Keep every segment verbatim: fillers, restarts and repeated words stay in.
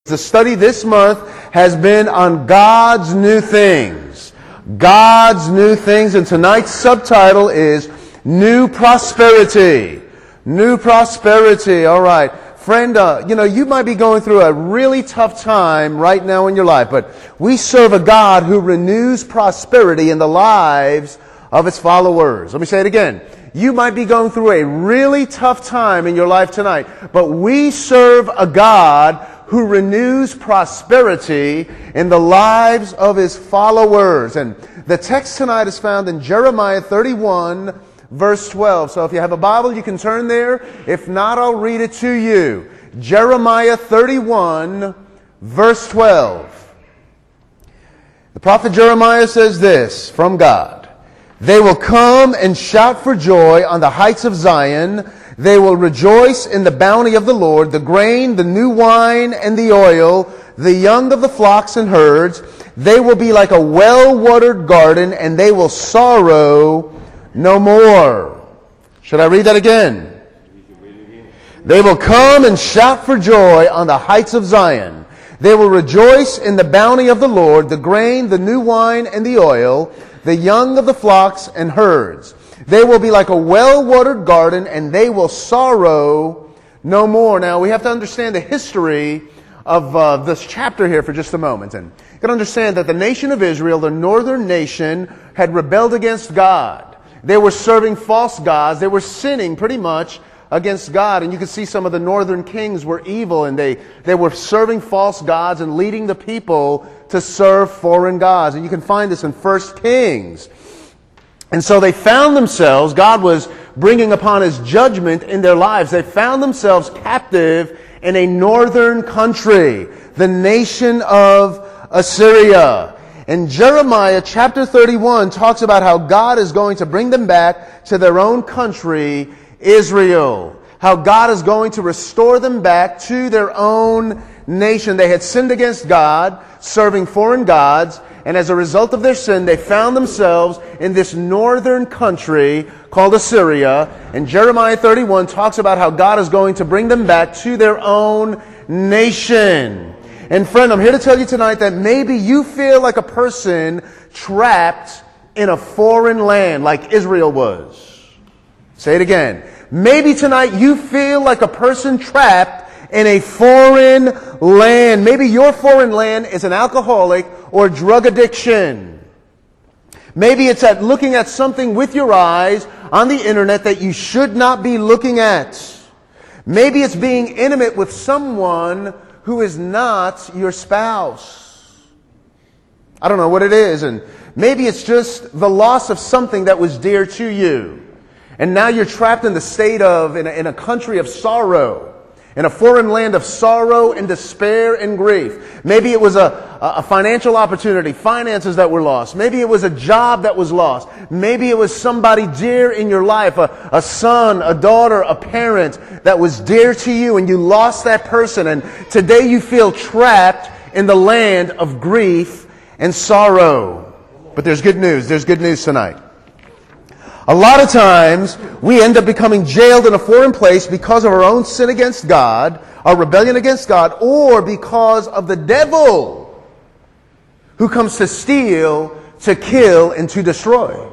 The study this month has been on God's new things. God's new things. And tonight's subtitle is New Prosperity. New Prosperity. All right. Friend, uh, you know, you might be going through a really tough time right now in your life, but we serve a God who renews prosperity in the lives of His followers. Let me say it again. You might be going through a really tough time in your life tonight, but we serve a God who renews prosperity in the lives of His followers. And the text tonight is found in Jeremiah thirty-one, verse twelve. So if you have a Bible, you can turn there. If not, I'll read it to you. Jeremiah thirty-one, verse twelve. The prophet Jeremiah says this from God: "They will come and shout for joy on the heights of Zion. They will rejoice in the bounty of the Lord, the grain, the new wine, and the oil, the young of the flocks and herds. They will be like a well-watered garden, and they will sorrow no more." Should I read that again? "They will come and shout for joy on the heights of Zion. They will rejoice in the bounty of the Lord, the grain, the new wine, and the oil, the young of the flocks and herds. They will be like a well-watered garden, and they will sorrow no more." Now, we have to understand the history of uh, this chapter here for just a moment. And you can understand that the nation of Israel, the northern nation, had rebelled against God. They were serving false gods. They were sinning pretty much against God. And you can see some of the northern kings were evil, and they, they were serving false gods and leading the people to serve foreign gods. And you can find this in First Kings. And so they found themselves, God was bringing upon His judgment in their lives. They found themselves captive in a northern country, the nation of Assyria. And Jeremiah chapter thirty-one talks about how God is going to bring them back to their own country, Israel. How God is going to restore them back to their own nation. They had sinned against God, serving foreign gods, and as a result of their sin, they found themselves in this northern country called Assyria. And Jeremiah thirty-one talks about how God is going to bring them back to their own nation. And friend, I'm here to tell you tonight that maybe you feel like a person trapped in a foreign land like Israel was. Say it again. Maybe tonight you feel like a person trapped in a foreign land. Maybe your foreign land is an alcoholic or drug addiction. Maybe it's at looking at something with your eyes on the internet that you should not be looking at. Maybe it's being intimate with someone who is not your spouse. I don't know what it is. And maybe it's just the loss of something that was dear to you. And now you're trapped in the state of, in a, in a country of sorrow. In a foreign land of sorrow and despair and grief. Maybe it was a, a financial opportunity, finances that were lost. Maybe it was a job that was lost. Maybe it was somebody dear in your life, a, a son, a daughter, a parent that was dear to you, and you lost that person. And today you feel trapped in the land of grief and sorrow. But there's good news. There's good news tonight. A lot of times, we end up becoming jailed in a foreign place because of our own sin against God, our rebellion against God, or because of the devil who comes to steal, to kill, and to destroy.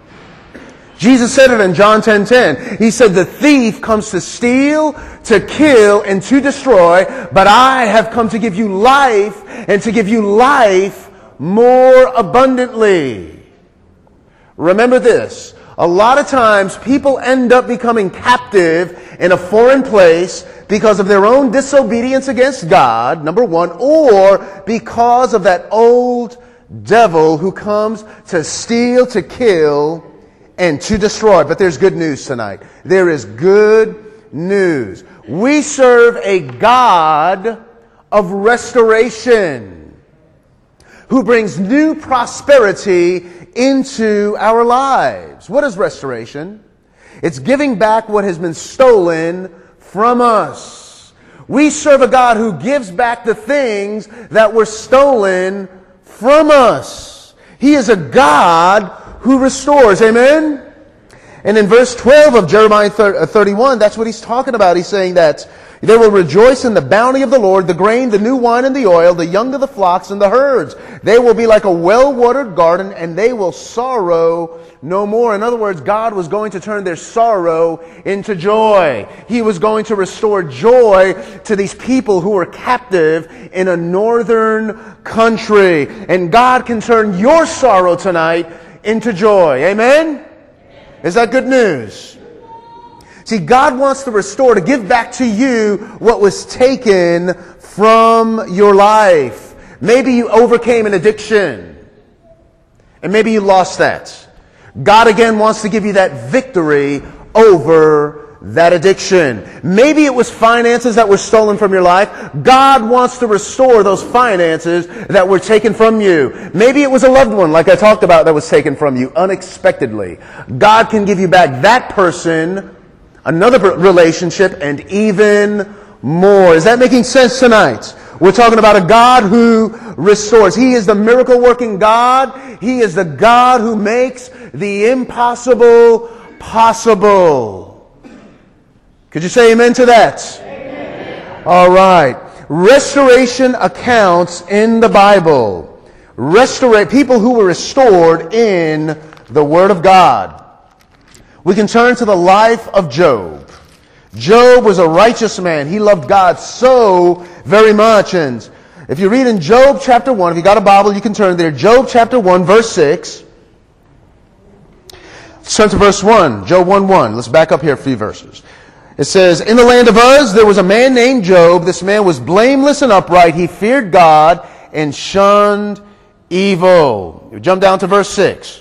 Jesus said it in John ten ten. He said, "The thief comes to steal, to kill, and to destroy, but I have come to give you life, and to give you life more abundantly." Remember this. A lot of times people end up becoming captive in a foreign place because of their own disobedience against God, number one, or because of that old devil who comes to steal, to kill, and to destroy. But there's good news tonight. There is good news. We serve a God of restoration who brings new prosperity into our lives. What is restoration? It's giving back what has been stolen from us. We serve a God who gives back the things that were stolen from us. He is a God who restores. Amen? And in verse twelve of Jeremiah thirty-one, that's what he's talking about. He's saying that, They will rejoice in the bounty of the Lord, the grain, the new wine, and the oil, the young of the flocks and the herds. They will be like a well-watered garden, and they will sorrow no more. In other words, God was going to turn their sorrow into joy. He was going to restore joy to these people who were captive in a northern country. And God can turn your sorrow tonight into joy. Amen? Is that good news? See, God wants to restore, to give back to you what was taken from your life. Maybe you overcame an addiction, and maybe you lost that. God again wants to give you that victory over that addiction. Maybe it was finances that were stolen from your life. God wants to restore those finances that were taken from you. Maybe it was a loved one, like I talked about, that was taken from you unexpectedly. God can give you back that person, another relationship, and even more. Is that making sense tonight? We're talking about a God who restores. He is the miracle-working God. He is the God who makes the impossible possible. Could you say amen to that? Amen. All right. Restoration accounts in the Bible. Restore people who were restored in the Word of God. We can turn to the life of Job. Job was a righteous man. He loved God so very much. And if you read in Job chapter one, if you got a Bible, you can turn there. Job chapter one, verse six. Let's turn to verse one. Job one one. Let's back up here a few verses. It says, in the land of Uz, there was a man named Job. This man was blameless and upright. He feared God and shunned evil. You jump down to verse six.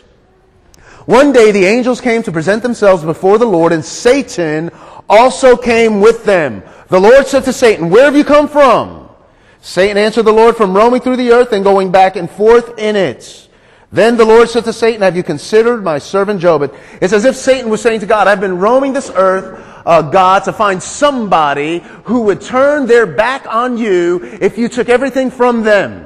One day the angels came to present themselves before the Lord, and Satan also came with them. The Lord said to Satan, where have you come from? Satan answered the Lord, from roaming through the earth and going back and forth in it. Then the Lord said to Satan, have you considered my servant Job? It's as if Satan was saying to God, I've been roaming this earth, uh, God, to find somebody who would turn their back on you if you took everything from them.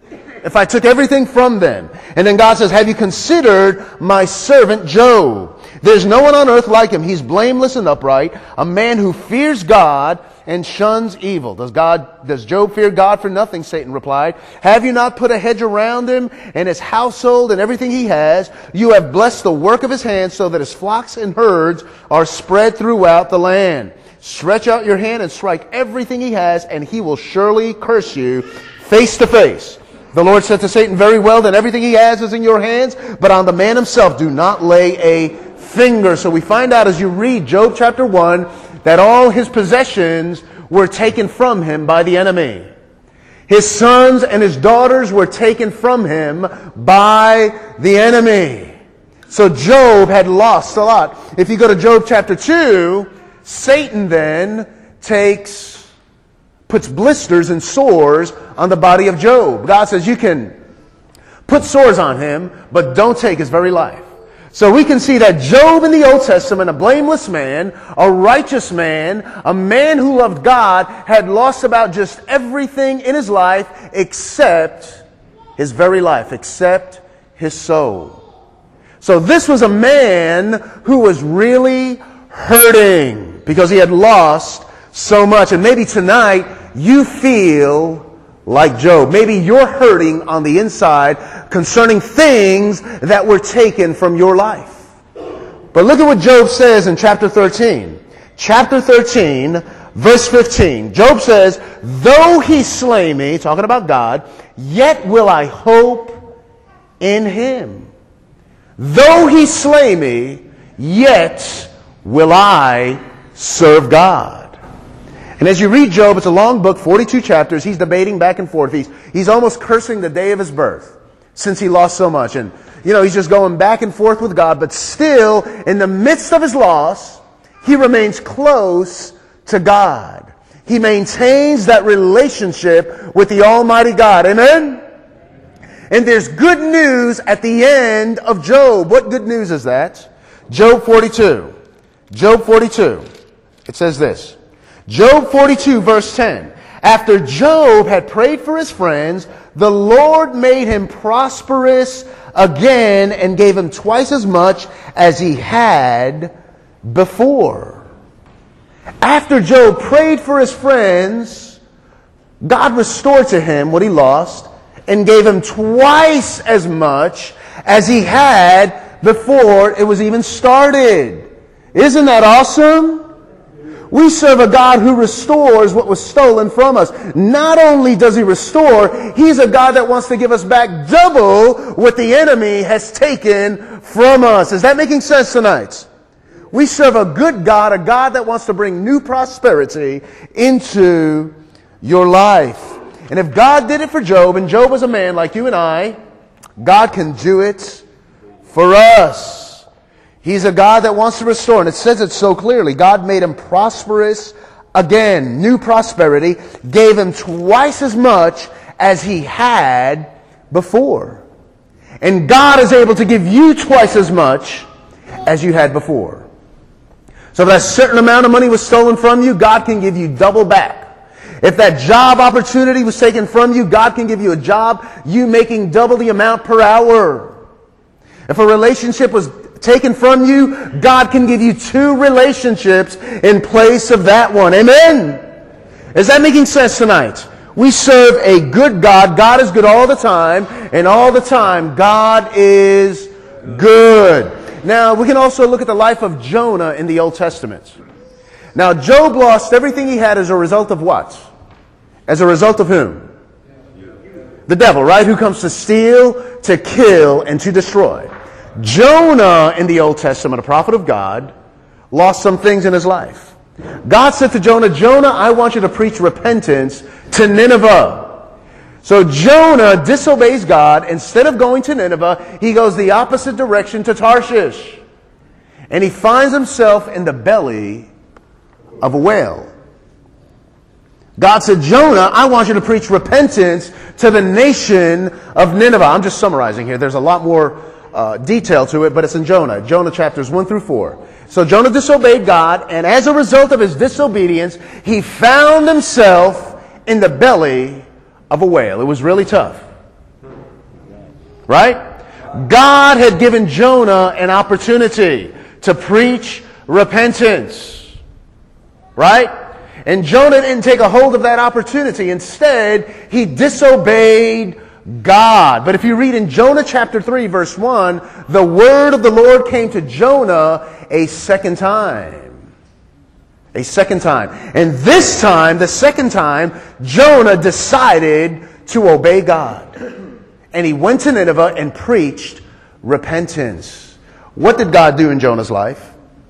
If I took everything from them. And then God says, have you considered my servant Job? There's no one on earth like him. He's blameless and upright, a man who fears God and shuns evil. Does God, does Job fear God for nothing? Satan replied. Have you not put a hedge around him and his household and everything he has? You have blessed the work of his hands so that his flocks and herds are spread throughout the land. Stretch out your hand and strike everything he has, and he will surely curse you face to face. The Lord said to Satan, very well, then everything he has is in your hands, but on the man himself do not lay a finger. So we find out as you read Job chapter one that all his possessions were taken from him by the enemy. His sons and his daughters were taken from him by the enemy. So Job had lost a lot. If you go to Job chapter two, Satan then takes puts blisters and sores on the body of Job. God says you can put sores on him, but don't take his very life. So we can see that Job in the Old Testament, a blameless man, a righteous man, a man who loved God, had lost about just everything in his life except his very life, except his soul. So this was a man who was really hurting because he had lost so much. And maybe tonight you feel like Job. Maybe you're hurting on the inside concerning things that were taken from your life. But look at what Job says in chapter thirteen. Chapter thirteen, verse fifteen. Job says, though he slay me, talking about God, yet will I hope in him. Though he slay me, yet will I serve God. And as you read Job, it's a long book, forty-two chapters. He's debating back and forth. He's, he's almost cursing the day of his birth since he lost so much. And, you know, he's just going back and forth with God. But still, in the midst of his loss, he remains close to God. He maintains that relationship with the Almighty God. Amen? And there's good news at the end of Job. What good news is that? Job forty-two. Job forty-two. It says this. Job forty-two, verse ten. After Job had prayed for his friends, the Lord made him prosperous again and gave him twice as much as he had before. After Job prayed for his friends, God restored to him what he lost and gave him twice as much as he had before it was even started. Isn't that awesome? We serve a God who restores what was stolen from us. Not only does he restore, he's a God that wants to give us back double what the enemy has taken from us. Is that making sense tonight? We serve a good God, a God that wants to bring new prosperity into your life. And if God did it for Job, and Job was a man like you and I, God can do it for us. He's a God that wants to restore. And it says it so clearly. God made him prosperous again. New prosperity. Gave him twice as much as he had before. And God is able to give you twice as much as you had before. So if that certain amount of money was stolen from you, God can give you double back. If that job opportunity was taken from you, God can give you a job, you making double the amount per hour. If a relationship was taken from you, God can give you two relationships in place of that one. Amen? Is that making sense tonight? We serve a good God. God is good all the time, and all the time God is good. Now, we can also look at the life of Jonah in the Old Testament. Now, Job lost everything he had as a result of what? As a result of whom? The devil, right? Who comes to steal, to kill, and to destroy. Jonah in the Old Testament, a prophet of God, lost some things in his life. God said to Jonah, Jonah, I want you to preach repentance to Nineveh. So Jonah disobeys God. Instead of going to Nineveh, he goes the opposite direction to Tarshish. And he finds himself in the belly of a whale. God said, Jonah, I want you to preach repentance to the nation of Nineveh. I'm just summarizing here. There's a lot more Uh, detail to it, but it's in Jonah. Jonah chapters one through four. So Jonah disobeyed God, and as a result of his disobedience, he found himself in the belly of a whale. It was really tough. Right? God had given Jonah an opportunity to preach repentance. Right? And Jonah didn't take a hold of that opportunity. Instead, he disobeyed God. But if you read in Jonah chapter three, verse one, the word of the Lord came to Jonah a second time. A second time. And this time, the second time, Jonah decided to obey God. And he went to Nineveh and preached repentance. What did God do in Jonah's life?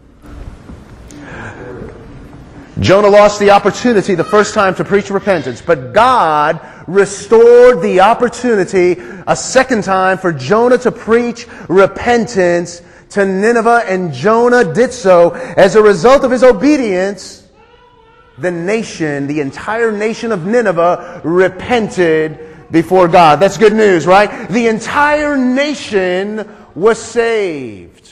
Jonah lost the opportunity the first time to preach repentance, but God restored the opportunity a second time for Jonah to preach repentance to Nineveh, and Jonah did so. As a result of his obedience, the nation, the entire nation of Nineveh, repented before God. That's good news, right? The entire nation was saved.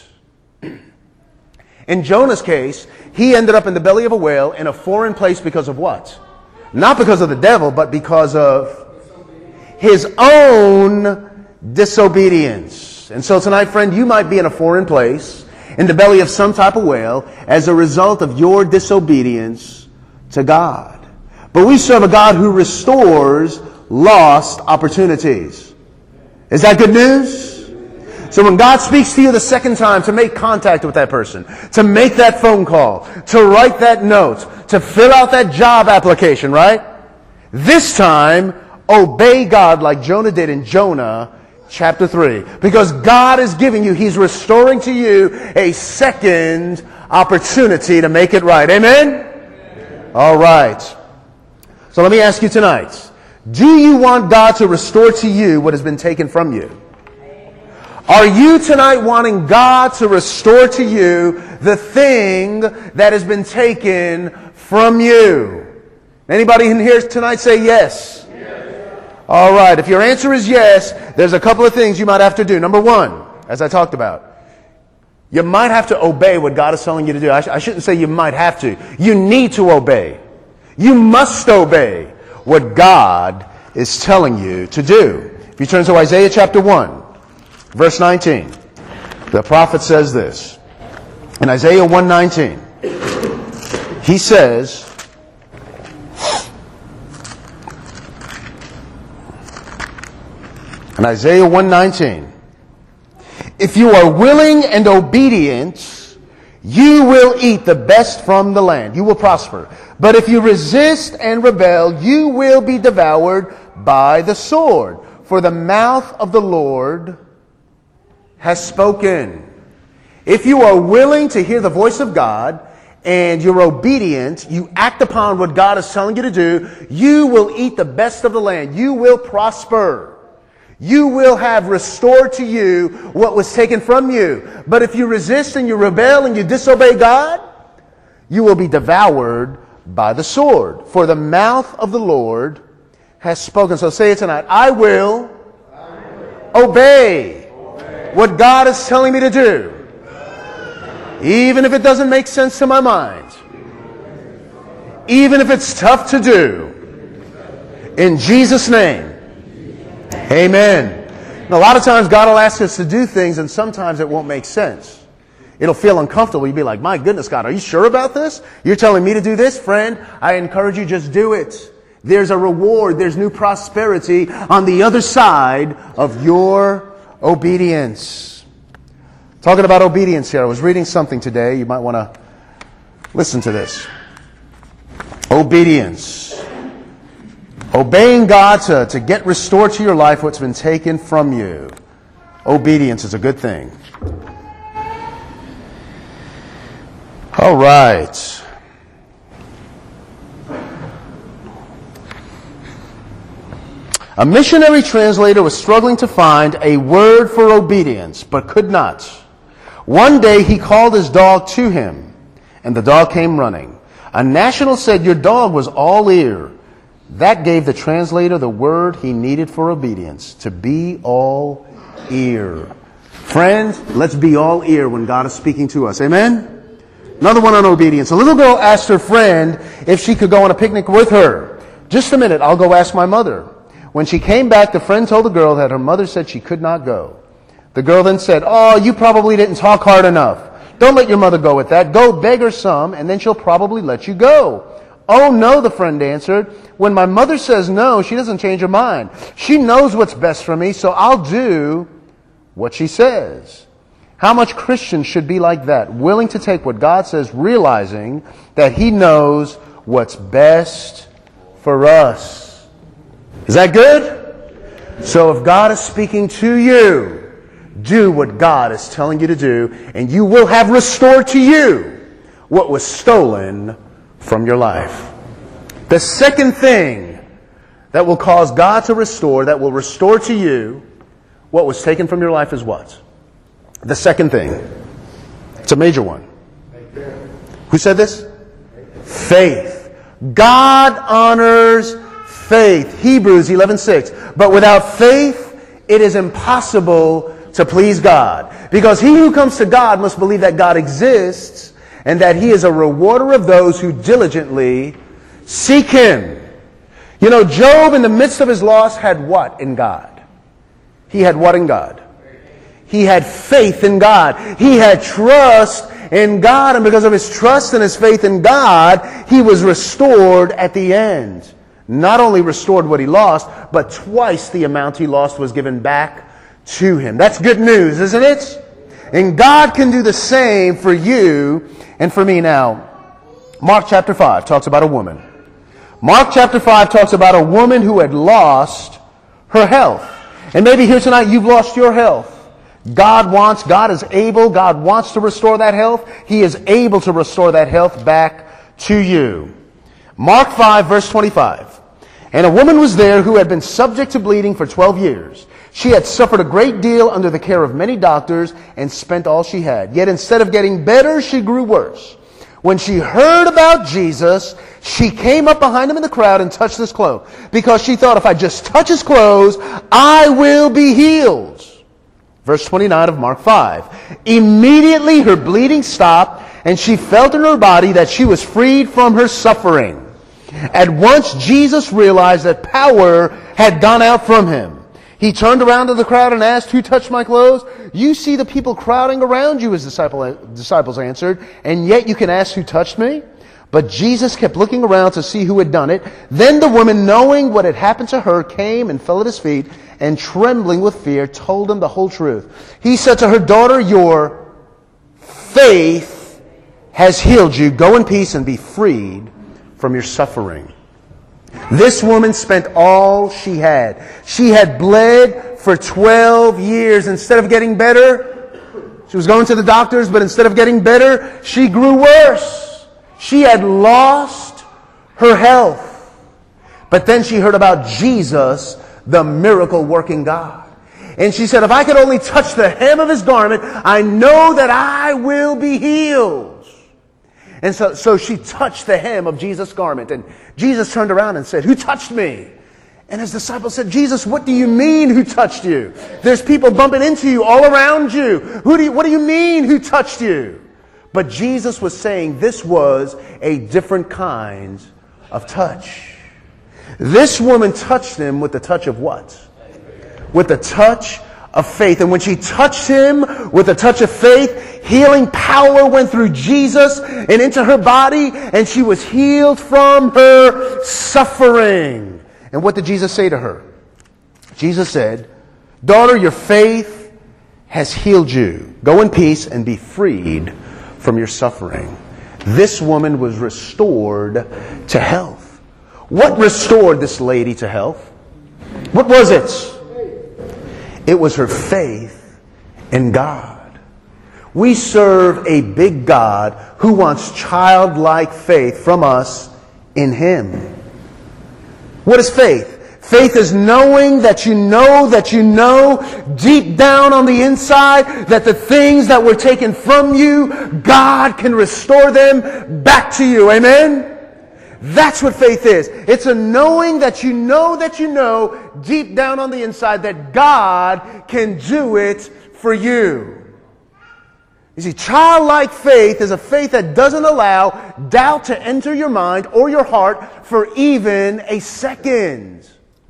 In Jonah's case, he ended up in the belly of a whale in a foreign place because of what? Not because of the devil, but because of his own disobedience. And so tonight, friend, you might be in a foreign place, in the belly of some type of whale, as a result of your disobedience to God. But we serve a God who restores lost opportunities. Is that good news? So when God speaks to you the second time to make contact with that person, to make that phone call, to write that note, to fill out that job application, right? This time, obey God like Jonah did in Jonah chapter three. Because God is giving you, He's restoring to you a second opportunity to make it right. Amen? Amen. All right. So let me ask you tonight. Do you want God to restore to you what has been taken from you? Are you tonight wanting God to restore to you the thing that has been taken from you? Anybody in here tonight say yes? Yes. All right. If your answer is yes, there's a couple of things you might have to do. Number one, as I talked about, you might have to obey what God is telling you to do. I, sh- I shouldn't say you might have to. You need to obey. You must obey what God is telling you to do. If you turn to Isaiah chapter one. Verse nineteen, the prophet says this, in Isaiah one nineteen, He says, in Isaiah one nineteen, if you are willing and obedient, you will eat the best from the land. You will prosper. But if you resist and rebel, you will be devoured by the sword. For the mouth of the Lord has spoken. If you are willing to hear the voice of God and you're obedient, you act upon what God is telling you to do, you will eat the best of the land. You will prosper. You will have restored to you what was taken from you. But if you resist and you rebel and you disobey God, you will be devoured by the sword. For the mouth of the Lord has spoken. So say it tonight. I will, I will obey, obey what God is telling me to do. Even if it doesn't make sense to my mind. Even if it's tough to do. In Jesus' name. Amen. And a lot of times God will ask us to do things and sometimes it won't make sense. It'll feel uncomfortable. You'll be like, my goodness, God, are you sure about this? You're telling me to do this? Friend, I encourage you, just do it. There's a reward. There's new prosperity on the other side of your obedience. Talking about obedience here, I was reading something today. You might want to listen to this. Obedience. Obeying God to, to get restored to your life what's been taken from you. Obedience is a good thing. All right. A missionary translator was struggling to find a word for obedience, but could not. One day he called his dog to him, and the dog came running. A national said, your dog was all ear. That gave the translator the word he needed for obedience, to be all ear. Friend, let's be all ear when God is speaking to us. Amen? Another one on obedience. A little girl asked her friend if she could go on a picnic with her. Just a minute, I'll go ask my mother. When she came back, the friend told the girl that her mother said she could not go. The girl then said, oh, you probably didn't talk hard enough. Don't let your mother go with that. Go beg her some, and then she'll probably let you go. Oh, no, the friend answered. When my mother says no, she doesn't change her mind. She knows what's best for me, so I'll do what she says. How much Christians should be like that, willing to take what God says, realizing that He knows what's best for us. Is that good? So if God is speaking to you, do what God is telling you to do, and you will have restored to you what was stolen from your life. The second thing that will cause God to restore, that will restore to you what was taken from your life is what? The second thing. It's a major one. Who said this? Faith. God honors faith. Hebrews eleven six. But without faith, it is impossible to please God. Because he who comes to God must believe that God exists and that He is a rewarder of those who diligently seek Him. You know, Job in the midst of his loss had what in God? He had what in God? He had faith in God. He had trust in God. And because of his trust and his faith in God, he was restored at the end. Not only restored what he lost, but twice the amount he lost was given back to him. That's good news, isn't it? And God can do the same for you and for me. Now, Mark chapter five talks about a woman. Mark chapter five talks about a woman who had lost her health. And maybe here tonight you've lost your health. God wants, God is able, God wants to restore that health. He is able to restore that health back to you. Mark five verse twenty-five. And a woman was there who had been subject to bleeding for twelve years. She had suffered a great deal under the care of many doctors and spent all she had. Yet instead of getting better, she grew worse. When she heard about Jesus, she came up behind him in the crowd and touched his clothes, because she thought, if I just touch his clothes, I will be healed. Verse twenty-nine of Mark five. Immediately her bleeding stopped, and she felt in her body that she was freed from her suffering. At once Jesus realized that power had gone out from him. He turned around to the crowd and asked, who touched my clothes? You see the people crowding around you, his disciple, disciples answered, and yet you can ask who touched me? But Jesus kept looking around to see who had done it. Then the woman, knowing what had happened to her, came and fell at his feet, and trembling with fear, told him the whole truth. He said to her, "Daughter, your faith has healed you. Go in peace and be freed from your suffering." This woman spent all she had. She had bled for twelve years. Instead of getting better, she was going to the doctors, but instead of getting better, she grew worse. She had lost her health. But then she heard about Jesus, the miracle-working God. And she said, "If I could only touch the hem of his garment, I know that I will be healed." And so, so she touched the hem of Jesus' garment. And Jesus turned around and said, "Who touched me?" And his disciples said, "Jesus, what do you mean who touched you? There's people bumping into you all around you. Who do you, what do you mean who touched you?" But Jesus was saying this was a different kind of touch. This woman touched him with the touch of what? With the touch of faith. And when she touched him with a touch of faith, healing power went through Jesus and into her body, and she was healed from her suffering. And what did Jesus say to her? Jesus said, "Daughter, your faith has healed you. Go in peace and be freed from your suffering." This woman was restored to health. What restored this lady to health? What was it? It was her faith in God. We serve a big God who wants childlike faith from us in Him. What is faith? Faith is knowing that you know that you know deep down on the inside that the things that were taken from you, God can restore them back to you. Amen? That's what faith is. It's a knowing that you know that you know deep down on the inside that God can do it for you. You see, childlike faith is a faith that doesn't allow doubt to enter your mind or your heart for even a second.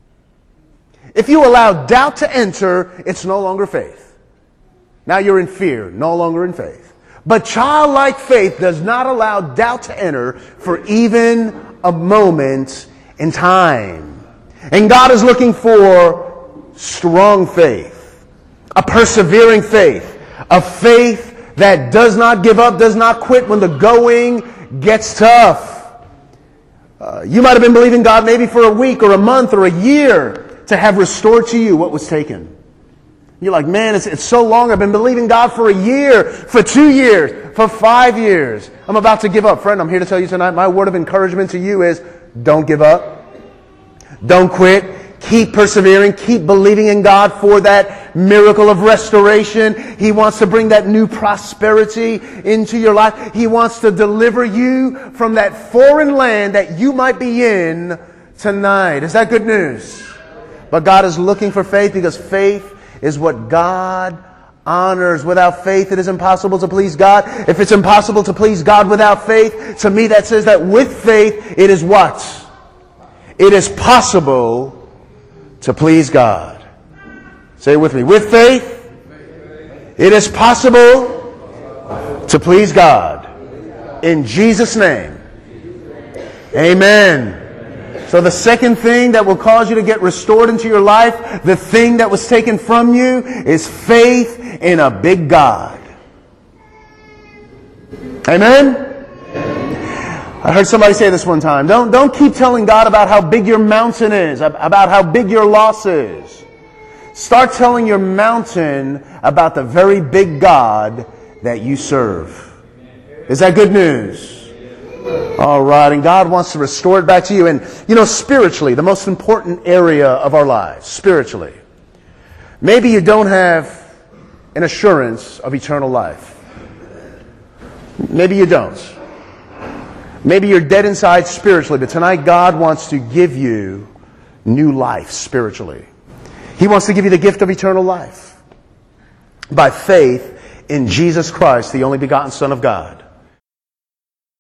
If you allow doubt to enter, it's no longer faith. Now you're in fear, no longer in faith. But childlike faith does not allow doubt to enter for even a moment in time. And God is looking for strong faith, a persevering faith, a faith that does not give up, does not quit when the going gets tough. Uh, you might have been believing God maybe for a week or a month or a year to have restored to you what was taken. You're like, man, it's, it's so long. I've been believing God for a year, for two years, for five years. I'm about to give up. Friend, I'm here to tell you tonight, my word of encouragement to you is don't give up. Don't quit. Keep persevering. Keep believing in God for that miracle of restoration. He wants to bring that new prosperity into your life. He wants to deliver you from that foreign land that you might be in tonight. Is that good news? But God is looking for faith because faith is what God honors. Without faith, it is impossible to please God. If it's impossible to please God without faith, to me that says that with faith, it is what? It is possible to please God. Say it with me. With faith, it is possible to please God. In Jesus' name. Amen. So the second thing that will cause you to get restored into your life, the thing that was taken from you, is faith in a big God. Amen? I heard somebody say this one time. Don't, don't keep telling God about how big your mountain is, about how big your loss is. Start telling your mountain about the very big God that you serve. Is that good news? All right, and God wants to restore it back to you. And, you know, spiritually, the most important area of our lives, spiritually. Maybe you don't have an assurance of eternal life. Maybe you don't. Maybe you're dead inside spiritually, but tonight God wants to give you new life spiritually. He wants to give you the gift of eternal life by faith in Jesus Christ, the only begotten Son of God.